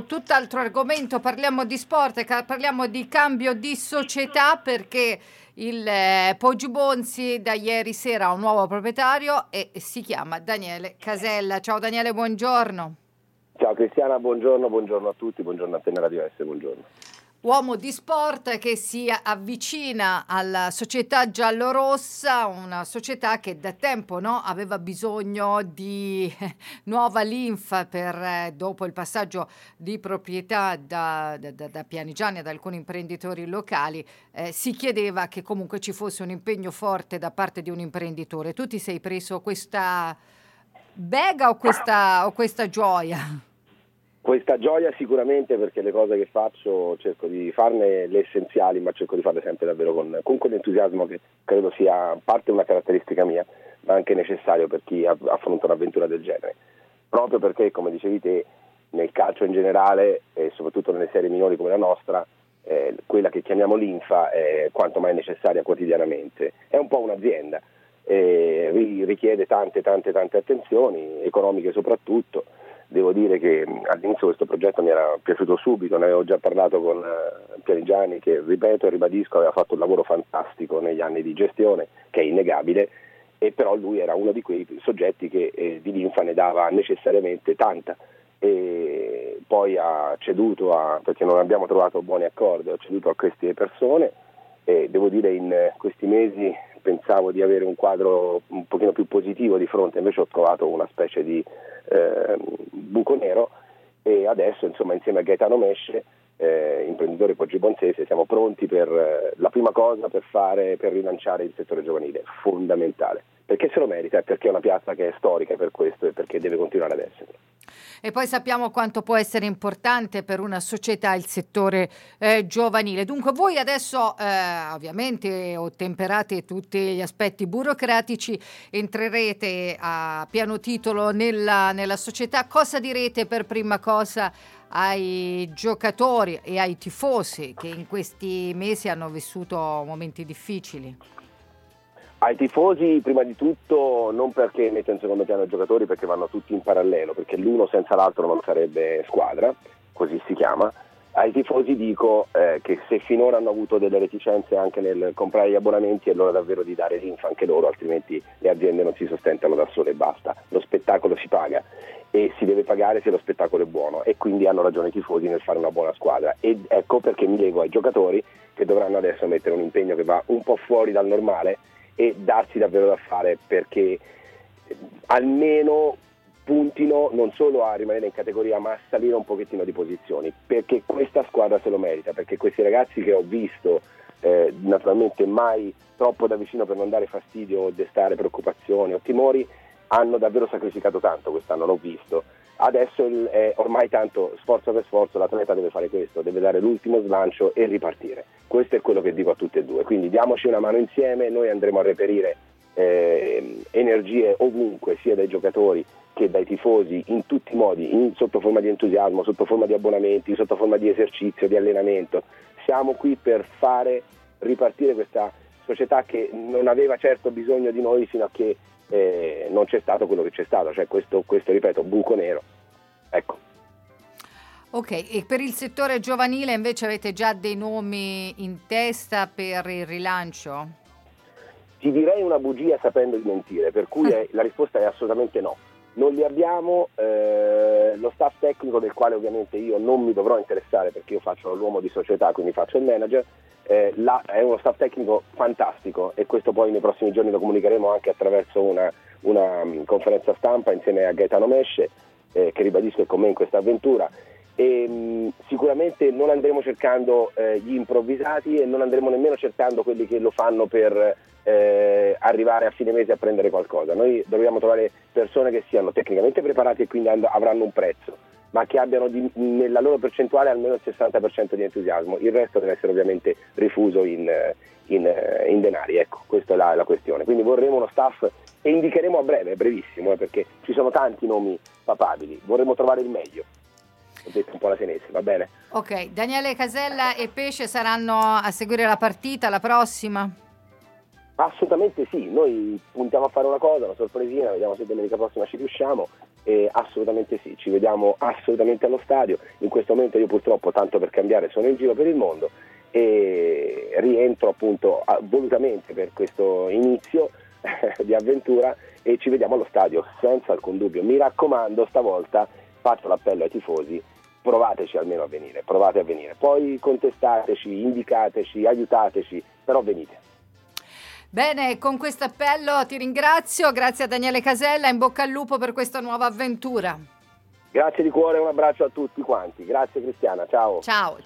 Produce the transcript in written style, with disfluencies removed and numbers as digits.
su tutt'altro argomento, parliamo di sport, parliamo di cambio di società perché il Poggio Bonzi da ieri sera ha un nuovo proprietario e si chiama Daniele Casella. Ciao Daniele, buongiorno. Ciao Cristiana, buongiorno a tutti, buongiorno a te Radio S, buongiorno. Uomo di sport che si avvicina alla società giallorossa, una società che da tempo aveva bisogno di nuova linfa per dopo il passaggio di proprietà da Pianigiani ad alcuni imprenditori locali. Si chiedeva che comunque ci fosse un impegno forte da parte di un imprenditore. Tu ti sei preso questa bega o questa gioia? Questa gioia sicuramente, perché le cose che faccio cerco di farne le essenziali, ma cerco di farle sempre davvero con quell'entusiasmo che credo sia parte una caratteristica mia, ma anche necessario per chi affronta un'avventura del genere. Proprio perché, come dicevi te, nel calcio in generale e soprattutto nelle serie minori come la nostra, quella che chiamiamo linfa è quanto mai necessaria quotidianamente. È un po' un'azienda, richiede tante attenzioni, economiche soprattutto. Devo dire che all'inizio questo progetto mi era piaciuto subito, ne avevo già parlato con Pianigiani che, ripeto e ribadisco, aveva fatto un lavoro fantastico negli anni di gestione, che è innegabile, e però lui era uno di quei soggetti che di linfa ne dava necessariamente tanta, e poi ha ceduto, perché non abbiamo trovato buoni accordi, ha ceduto a queste persone, e devo dire in questi mesi pensavo di avere un quadro un pochino più positivo di fronte, invece ho trovato una specie di buco nero, e adesso insieme a Gaetano Mesce, imprenditore poggibonzese, siamo pronti per la prima cosa per rilanciare il settore giovanile, fondamentale, perché se lo merita e perché è una piazza che è storica per questo e perché deve continuare ad essere. E poi sappiamo quanto può essere importante per una società il settore giovanile. Dunque voi adesso ovviamente ottemperate tutti gli aspetti burocratici, entrerete a pieno titolo nella società. Cosa direte per prima cosa ai giocatori e ai tifosi che in questi mesi hanno vissuto momenti difficili? Ai tifosi, prima di tutto, non perché metto in secondo piano i giocatori, perché vanno tutti in parallelo, perché l'uno senza l'altro non sarebbe squadra, così si chiama. Ai tifosi dico che se finora hanno avuto delle reticenze anche nel comprare gli abbonamenti, è l'ora davvero di dare linfa anche loro, altrimenti le aziende non si sostentano da sole e basta. Lo spettacolo si paga e si deve pagare se lo spettacolo è buono, e quindi hanno ragione i tifosi nel fare una buona squadra, ed ecco perché mi lego ai giocatori che dovranno adesso mettere un impegno che va un po' fuori dal normale e darsi davvero da fare, perché almeno puntino non solo a rimanere in categoria ma a salire un pochettino di posizioni, perché questa squadra se lo merita, perché questi ragazzi che ho visto naturalmente mai troppo da vicino per non dare fastidio o destare preoccupazioni o timori, hanno davvero sacrificato tanto quest'anno, l'ho visto. Adesso ormai tanto sforzo per sforzo l'atleta deve fare questo, deve dare l'ultimo slancio e ripartire. Questo è quello che dico a tutte e due, quindi diamoci una mano insieme, noi andremo a reperire energie ovunque, sia dai giocatori che dai tifosi, in tutti i modi, sotto forma di entusiasmo, sotto forma di abbonamenti, sotto forma di esercizio, di allenamento. Siamo qui per fare ripartire questa società che non aveva certo bisogno di noi fino a che non c'è stato quello che c'è stato, cioè questo ripeto, buco nero. Ecco. Ok, e per il settore giovanile invece avete già dei nomi in testa per il rilancio? Ti direi una bugia sapendo di mentire, per cui la risposta è assolutamente no. Non li abbiamo, lo staff tecnico del quale ovviamente io non mi dovrò interessare perché io faccio l'uomo di società, quindi faccio il manager, è uno staff tecnico fantastico, e questo poi nei prossimi giorni lo comunicheremo anche attraverso una conferenza stampa insieme a Gaetano Mesce, che ribadisco è con me in questa avventura, e sicuramente non andremo cercando gli improvvisati e non andremo nemmeno cercando quelli che lo fanno per arrivare a fine mese a prendere qualcosa. Noi dobbiamo trovare persone che siano tecnicamente preparate e quindi avranno un prezzo, ma che abbiano nella loro percentuale almeno il 60% di entusiasmo. Il resto deve essere ovviamente rifuso in denari, ecco, questa è la questione. Quindi vorremmo uno staff, e indicheremo a breve, brevissimo, perché ci sono tanti nomi papabili, vorremmo trovare il meglio. Ho detto un po' la senese, va bene? Ok, Daniele Casella e Pesce saranno a seguire la partita la prossima? Assolutamente sì, noi puntiamo a fare una sorpresina, vediamo se domenica prossima ci riusciamo, Assolutamente sì, ci vediamo assolutamente allo stadio. In questo momento io purtroppo, tanto per cambiare, sono in giro per il mondo e rientro appunto volutamente per questo inizio di avventura e ci vediamo allo stadio senza alcun dubbio. Mi raccomando, stavolta faccio l'appello ai tifosi: provateci almeno a venire, provate a venire, poi contestateci, indicateci, aiutateci, però venite. Bene, con questo appello ti ringrazio, grazie a Daniele Casella, in bocca al lupo per questa nuova avventura. Grazie di cuore, un abbraccio a tutti quanti, grazie Cristiana, ciao. Ciao.